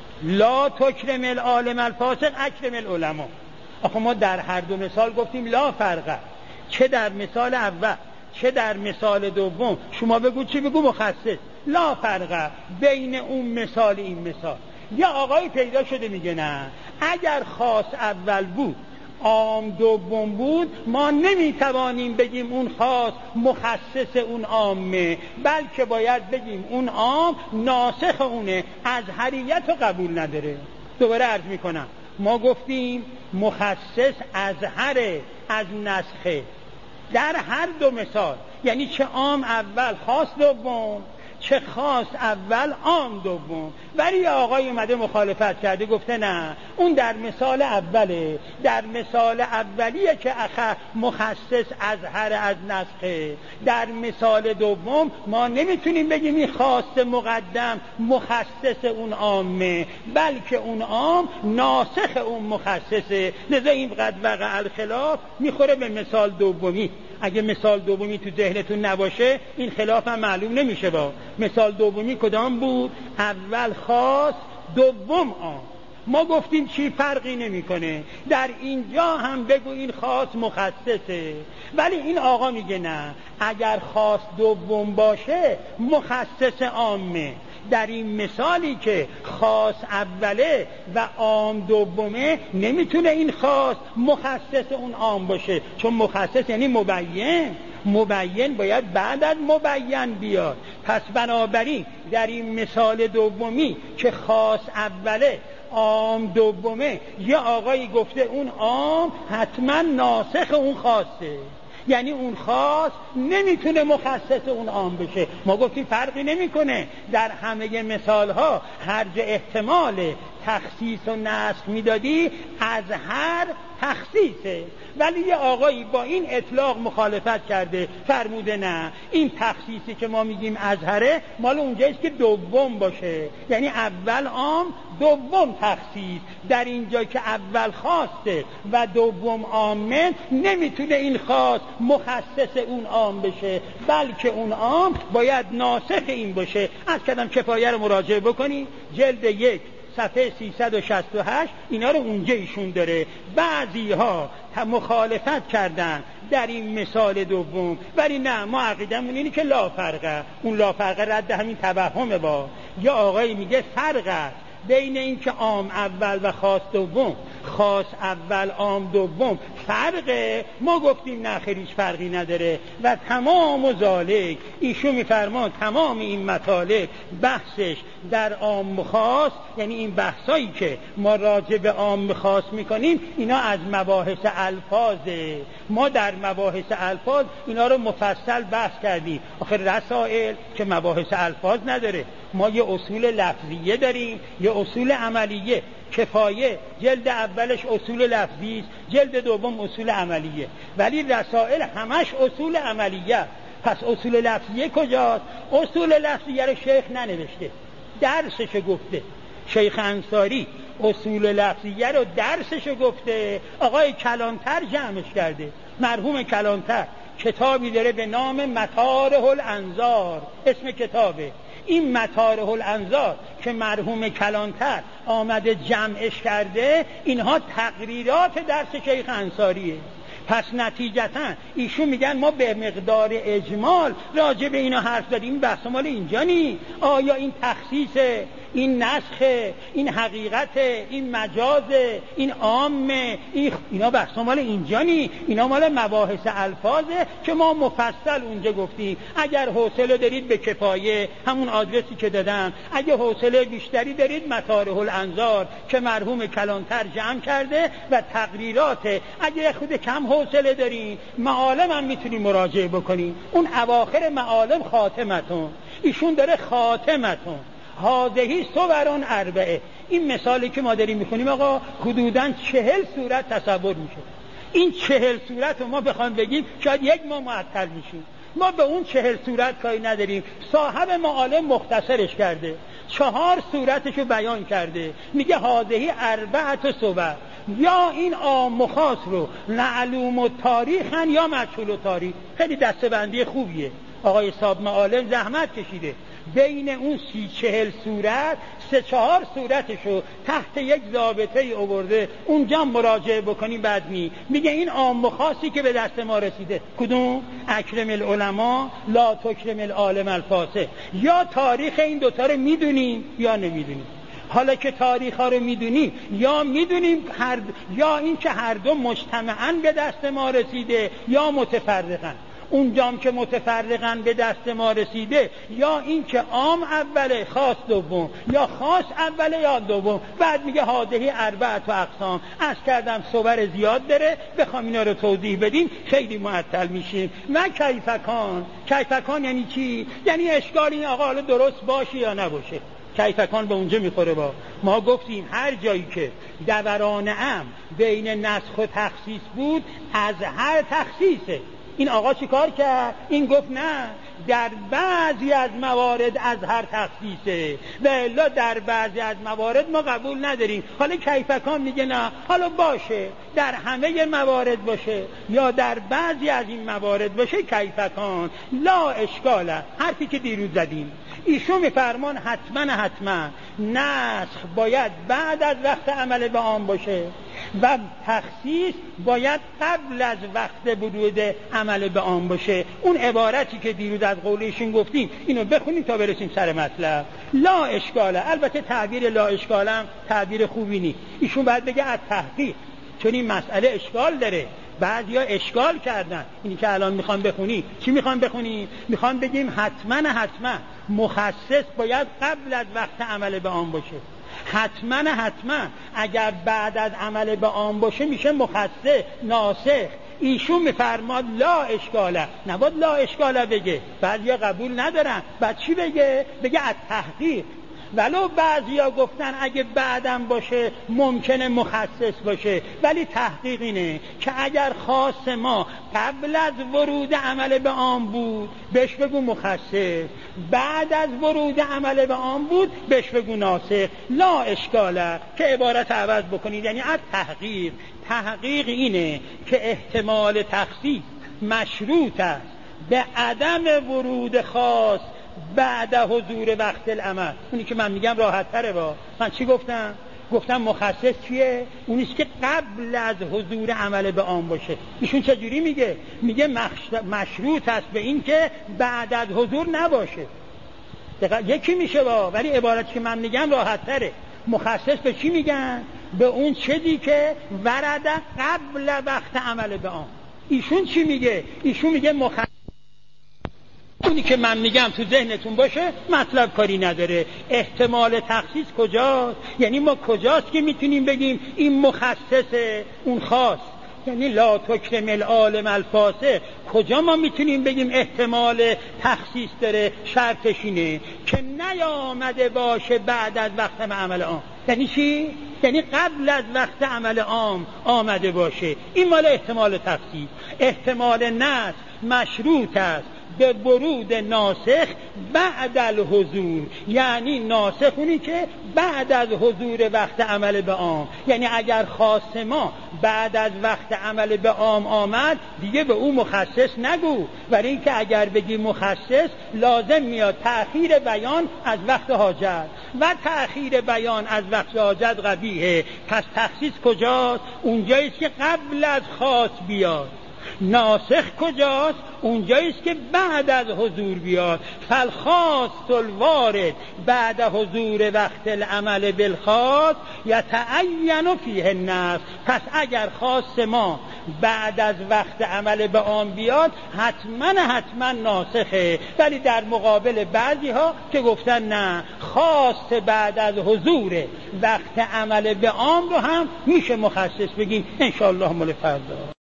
S2: لا تکرم العالم الفاسق اکرم العلماء. آخه ما در هر دو مثال گفتیم لا فرقه، چه در مثال اول چه در مثال دوم. شما بگو چی؟ بگو مخصص. لا فرقه بین اون مثال این مثال. یا آقای پیدا شده میگه نه، اگر خاص اول بود عام دوم بود، ما نمیتوانیم بگیم اون خاص مخصص اون عامه، بلکه باید بگیم اون عام ناسخ اونه، ازهریت رو قبول نداره. دوباره عرض میکنم، ما گفتیم مخصص ازهره از نسخه در هر دو مثال، یعنی چه عام اول خاص دوم، چه خاص اول عام دوم. ولی آقای اومده مخالفت کرده، گفته نه، اون در مثال اوله، در مثال اولیه که اخ مخصص ازهر از نسخه. در مثال دوم ما نمیتونیم بگیم این خاص مقدم مخصص اون عامه، بلکه اون عام ناسخ اون مخصصه. لذا این قد وقع الخلاف میخوره به مثال دومی. اگه مثال دومی تو ذهنتون نباشه این خلاف هم معلوم نمیشه. با مثال دومی کدام بود؟ اول خاص دوم عام. ما گفتیم چی؟ فرقی نمیکنه، در اینجا هم بگو این خاص مخصصه. ولی این آقا میگه نه، اگر خاص دوم باشه مخصص عامه. در این مثالی که خاص اوله و عام دومه نمیتونه این خاص مخصص اون عام باشه، چون مخصص یعنی مبین، مبین باید بعد از مبین بیاد. پس بنابراین در این مثال دومی که خاص اوله عام دومه، یه آقایی گفته اون عام حتما ناسخ اون خاصه، یعنی اون خاص نمیتونه مخصص اون عام بشه. ما گفتیم فرقی نمیکنه، در همه مثال ها هر جا احتمال تخصیص و نسخ میدادی از هر تخصیصه. ولی یه آقایی با این اطلاق مخالفت کرده، فرموده نه، این تخصیصی که ما میگیم ازهره مال اونجاییست که دوم باشه، یعنی اول عام دوم تخصیص. در اینجا که اول خاصه و دوم عامه، نمیتونه این خاص مخصص اون عام بشه، بلکه اون عام باید ناسخ این باشه. از کدام کفایه رو مراجعه بکنی، جلد یک صفحه سیصد و شصت و هشت، اینا رو اونجا ایشون داره. بعضی ها مخالفت کردن در این مثال دوم، ولی نه، ما عقیدمون اینه که لا فرقه. اون لا فرقه رد همین توهمه. با یا آقایی میگه فرقه بین این که عام اول و خاص دوم، خاص اول عام دوم فرقه. ما گفتیم نه، خیلیش فرقی نداره. و تمام و ذالک، ایشون میفرمان تمام این مطالب بحثش در عام و خاص، یعنی این بحثایی که ما راجع به عام و خاص میکنیم اینا از مباحث الفاظه. ما در مباحث الفاظ اینا رو مفصل بحث کردیم. آخر رسائل که مباحث الفاظ نداره، ما یه اصول لفظیه داریم، یه اصول عملیه. کفایه جلد اولش اصول لفظی، جلد دوم اصول عملیه، ولی رسائل همش اصول عملیه. پس اصول لفظیه کجاست؟ اصول لفظیه رو شیخ ننوشته، درسش گفته. شیخ انصاری اصول لفظیه رو درسش گفته، آقای کلانتر جمعش کرده. مرحوم کلانتر کتابی داره به نام مطارح الانظار، اسم کتابه. این مطارح الانظار که مرحوم کلانتر آمده جمعش کرده، اینها تقریرات درس شیخ انصاریه. پس نتیجتا ایشون میگن ما به مقدار اجمال راجع به اینا حرف زدیم، بحث مال اینجا نی. آیا این تخصیصه این نسخه، این حقیقت، این مجاز، این عامه، این اینا بحث مال اینجا نی، اینا مال مباحث الفاظه که ما مفصل اونجا گفتیم. اگر حوصله دارید به کفایه همون آدرسی که دادم، اگه حوصله بیشتری دارید مطارح الانظار که مرحوم کلانتر جمع کرده و تقریرات، اگه خود کم حوصله دارین معالم هم میتونید مراجعه بکنین. اون اواخر معالم خاتمتون، ایشون داره خاتمتون هذهی صورون اربعه. این مثالی که ما داریم میخونیم آقا حدوداً چهل صورت تصور میشه. این چهل صورت رو ما بخوام بگیم شاید یک ماه معطل میشیم. ما به اون چهل صورت کاری نداریم. صاحب معالم مختصرش کرده، چهار صورتشو بیان کرده، میگه هذهی اربعه صور. یا این عام و خاص رو معلوم و تاریخن یا مجهول و تاریخ. خیلی دسته‌بندی خوبیه. آقای صاحب معالم زحمت کشیده بین اون سی چهل صورت سه چهار صورتشو تحت یک ضابطه ای آورده. اونجا مراجعه بکنیم بعد می میگه این عام و خاصی که به دست ما رسیده کدوم؟ اکرم العلماء لا تکرم العالم الفاسق. یا تاریخ این دوتا رو میدونیم یا نمیدونیم. حالا که تاریخ ها رو میدونیم یا میدونیم هر یا این که هر دو مجتمعاً به دست ما رسیده یا متفرقاً. اونجام که متفرقاً به دست ما رسیده یا این که عام اوله خاص دوم، یا خاص اوله یا دوم. بعد میگه هذهی اربعه و اقسام. از کردم صور زیاد داره، بخوام اینا رو توضیح بدیم خیلی معطل میشیم. و کیفکان. کیفکان یعنی چی؟ یعنی اشکال این آقا حالا درست باشه یا نباشه. کیفکان به اونجا میخوره. با ما گفتیم هر جایی که دوران ام بین نسخ و تخصیص بود از هر تخصیصه. این آقا چی کار کرد؟ این گفت نه، در بعضی از موارد از هر تخصیصه و الا در بعضی از موارد ما قبول نداریم. حالا کیفکان میگه نه، حالا باشه در همه موارد باشه یا در بعضی از این موارد باشه. کیفکان لا اشکاله. حرفی که دیروز زدیم ایشون میفرمان حتما حتما نسخ باید بعد از وقت عمل به عام باشه و تخصیص باید قبل از وقت ورود عمل به عام باشه. اون عبارتی که دیروز از قولشون گفتیم اینو بخونیم تا برسیم سر مطلب. لا اشکاله. البته تعبیر لا اشکاله هم تعبیر خوبی نیست. ایشون باید بگه از تحقیق، چون این مسئله اشکال داره. بعضیا اشکال کردن. اینی که الان میخوان بخونی چی میخوان بخونی؟ میخوان بگیم حتما حتما مخصص باید قبل از وقت عمل به عام باشه. حتما حتما اگر بعد از عمل به عام باشه میشه مخصص ناسخ. ایشون میفرماد لا اشکاله. نباید لا اشکاله بگه، بعضیا قبول ندارن. بعد چی بگه؟ بگه از تحقیق. ولو بعضیا گفتن اگه بعدم باشه ممکنه مخصص باشه، ولی تحقیق اینه که اگر خاص ما قبل از ورود عمل به عام بود بهش بگو مخصص، بعد از ورود عمل به عام بود بهش بگو ناسخ. لا اشکاله که عبارت عوض بکنید، یعنی از تحقیق. تحقیق اینه که احتمال تخصیص مشروط است به عدم ورود خاص بعد حضور وقت العمل. اونی که من میگم راحت تره. با من چی گفتم؟ گفتم مخصص چیه؟ اونیست که قبل از حضور عمل به عام باشه. ایشون چجوری میگه؟ میگه مشروط است به این که بعد از حضور نباشه. یکی میشه با، ولی عبارتی که من میگم راحت تره. مخصص به چی میگن؟ به اون چیزی که ورد قبل وقت عمل به عام. ایشون چی میگه؟ ایشون میگه مخصص اونی که من میگم تو ذهنتون باشه، مطلب کاری نداره. احتمال تخصیص کجاست؟ یعنی ما کجاست که میتونیم بگیم این مخصصه اون خاص؟ یعنی لا تکرم العالم الفاسق. کجا ما میتونیم بگیم احتمال تخصیص داره؟ شرطش اینه که نیامده باشه بعد از وقت عمل عام. یعنی چی؟ یعنی قبل از وقت عمل عام آمده باشه. این مال احتمال تخصیص. احتمال نسخ مشروط است به ورود ناسخ بعد الحضور. یعنی ناسخ اونی که بعد از حضور وقت عمل به عام. یعنی اگر خاص ما بعد از وقت عمل به عام آمد دیگه به او مخصص نگو، برای اینکه اگر بگی مخصص لازم میاد تأخیر بیان از وقت حاجت و تأخیر بیان از وقت حاجت قبیحه. پس تخصیص کجاست؟ اونجاییست که قبل از خاص بیاد. ناسخ کجاست؟ اونجاییست که بعد از حضور بیاد. فالخاص الوارد بعد حضور وقت العمل بالخاص یتعین فیه النص. پس اگر خاص ما بعد از وقت عمل به عام بیاد حتما حتما ناسخه. ولی در مقابل بعضی ها که گفتن نه، خاص بعد از حضور وقت عمل به عام رو هم میشه مخصص بگیم. انشاءالله مال فردا.